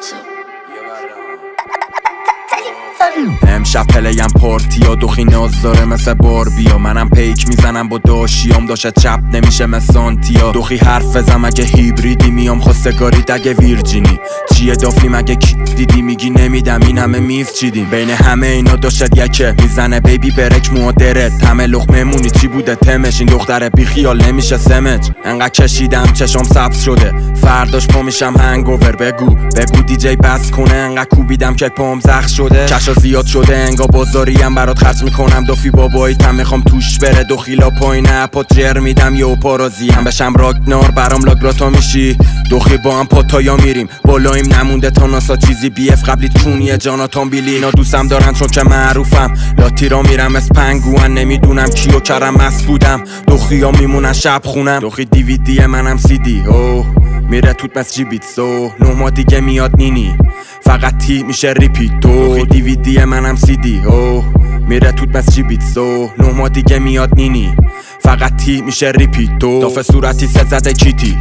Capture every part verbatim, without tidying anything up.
امشب پلیم پارتیا دوخی ناز داره مثل باربیا. منم پیک میزنم با داشیام داشت چپ نمیشه مثل سانتیا. دوخی حرف بزم اگه هیبریدی میام خواستگاری اگه ویرجینی. چیه دافی مگه کی دیدی میگی نمیدم این همه میز چیدیم. بین همه اینا داشت یکه میزنه بیبی برک مادرت. همه لقمه مونی چی بوده تمش این دختره بی خیال نمیشه سمج. انقدر کشیدم چشام سبز شده فرداش پا میشم هنگوور. بگو بگو دیجی بس کنه انقدر کوبیدم که پام زخم شده. کشا زیاد شده انگا بازاریم برات خرج میکنم. دافی باباییتم میخوام توش بره دو خیلا پایین اپات جر میدم یه پارازیم بشم راگنار برام لاگراتا میشی. دوخی با هم پاتایا میریم بالایم نمونده تا ناسا چیزی بی اف قبلی چونیه جاناتان بیلی. اینا دوستم دارن چون که معروفم لاتی را میرم از پنگوان. نمیدونم کیو کرم مست بودم دوخیا میمونن شب خونم. دوخی دیویدی منم سی دی اوه میره توت مس جی بیتسو. نه ما دیگه میاد نینی فقط تی میشه ریپیتو. دیویدی منم سی دی اوه میره توت مس جی بیتسو. نه ما دیگه میاد نینی فقط تی میشه ریپیتو. دافه صورتی سه زده کیتی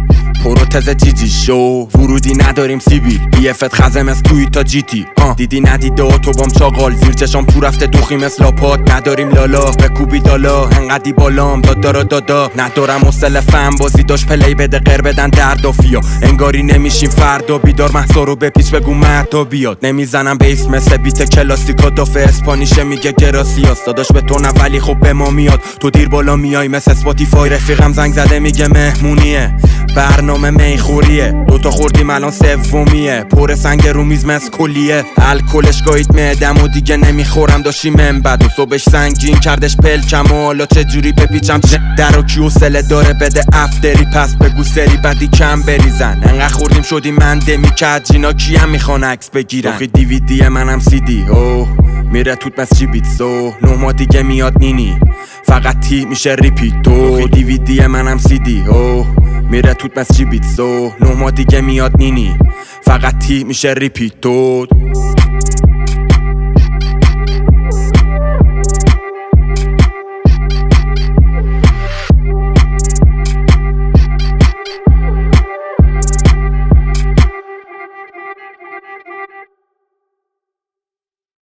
پروتز جی جی شو. ورودی نداریم سیبیل بی افت خزم از توی تا جی تی آه. دیدی ندیده اتوبام چاقال زیر چشام تو رفته دوخی مثل لاپات. نداریم لالا بکوبی دالا انقدی بالام دادا دادا. ندارم اصل فن بازی داشت پلی بده غیر بدن دردافیا. انگاری نمیشیم فردا بیدار محصا رو به پیچ بگو مردا بیاد. نمیزنم بیس مثل بیت کلاسیکا دافه اسپانیشه میگه گراسیاس. داداش به تو نه ولی خب به ما میاد. تو دیر بالا میای مثل اسپاتیفای. رفیقم زنگ زده میگه مهمونیه برنامه میخوریه. دوتا خوردیم الان سومیه پر سنگ رو میز مس کلیه. الکلش گاهید معدم و دیگه نمیخورم داشتی من بد و صبحش سنگین کردش پلکم و حالا چجوری بپیچم چه در و کیو سله داره بده افتری. پس بگو سری بدی کم بریزن انقدر خوردیم شدیم من دمی کد جینا کیم میخوان عکس بگیرن. دوخی دیویدی منم سی دی اوه میره توت مس جی بیتسو. نه ما دیگه میاد نینی فقط تی میشه ریپیتو. دیویدی منم سی دی اوه میره توت مس جی بیتسو. نه ما دیگه میاد نینی فقط تی میشه ریپیتو.